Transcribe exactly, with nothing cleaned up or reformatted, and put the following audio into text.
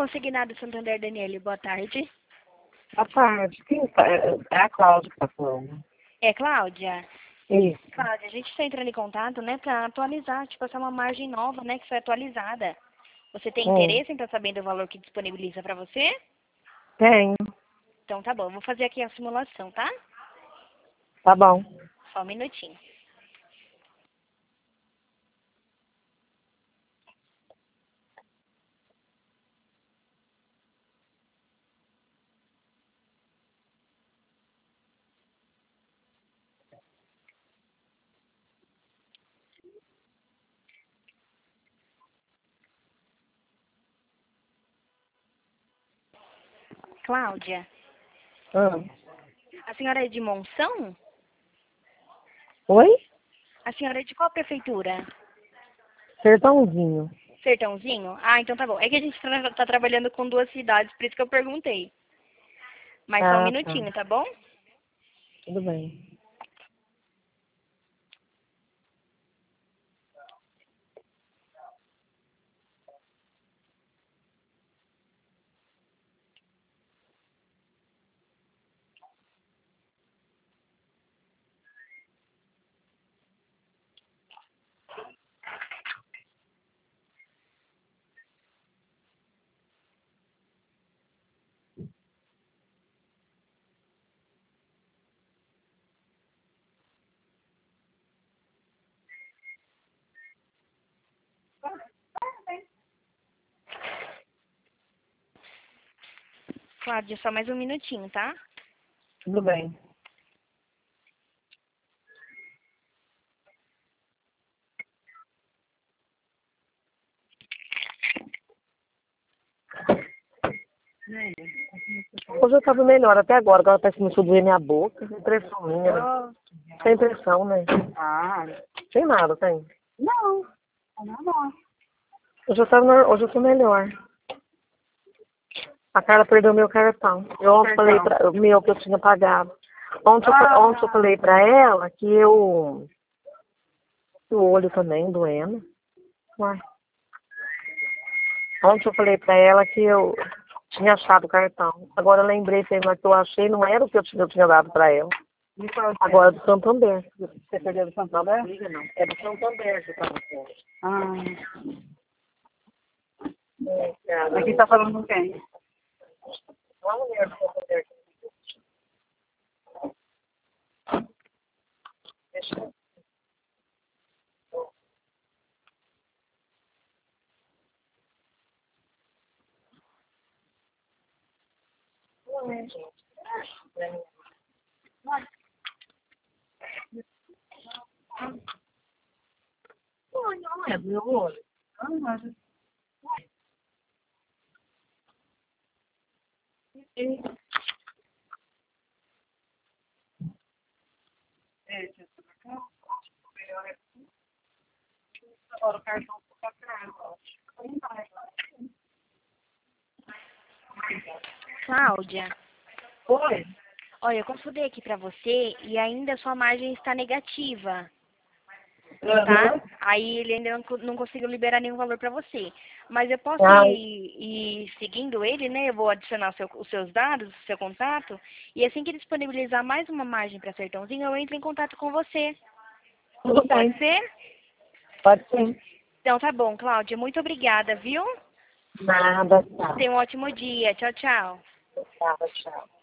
Consignado Santander, Daniele, boa tarde. Boa tarde. Quem tá? É a Cláudia que tá falando. É, Cláudia? Isso. Cláudia, a gente está entrando em contato, né, para atualizar, tipo, essa é uma margem nova, né, que foi atualizada. Você tem Hum, interesse em estar sabendo o valor que disponibiliza para você? Tenho. Então tá bom, vou fazer aqui a simulação, tá? Tá bom. Só um minutinho. Cláudia, Ah. a senhora é de Monção? Oi? A senhora é de qual prefeitura? Sertãozinho. Sertãozinho? Ah, então tá bom. É que a gente tá, tá trabalhando com duas cidades, por isso que eu perguntei. Mas só um Ah, tá. minutinho, tá bom? Tudo bem. Cláudia, só mais um minutinho, tá? Tudo bem. Hoje eu tava melhor até agora. Agora parece que começou a doer minha boca. Impressão minha, né? Tem impressão, né? Ah, Tem nada, tem. não. Não, não. Hoje eu, tava, nor- hoje eu tô melhor. A Carla perdeu meu cartão. Eu ontem falei pra, o meu que eu tinha pagado. Ontem, eu, fa- Ah, ontem eu falei pra ela que eu... que o olho também doendo. Uai. Ontem eu falei pra ela que eu tinha achado o cartão. Agora eu lembrei, falei, mas que eu achei não era o que eu tinha, eu tinha dado pra ela. me fala, Agora é do Santander. você perdeu do Santander? Liga não. É do Santander que eu tava com. Ah, É, aqui tá falando com quem? uma mulher do Santander. Deixa eu... Não é, gente. Não, não é do meu olho. Ah, mas... É, tinha que pra cá. Melhor é agora o cartão fica caro. Não vai. Cláudia, Foi? olha, eu confundei aqui pra você e ainda a sua margem está negativa, tá? Aham. Aí ele ainda não, co- não conseguiu liberar nenhum valor pra você. Mas eu posso Ai, ir, ir seguindo ele, né? Eu vou adicionar seu- os seus dados, o seu contato. E assim que ele disponibilizar mais uma margem pra Sertãozinho, eu entro em contato com você. tudo Pode bem. ser? Pode ser. Então tá bom, Cláudia. Muito obrigada, viu? Nada, tá. Tenha um ótimo dia. Tchau, tchau. Tchau, tchau.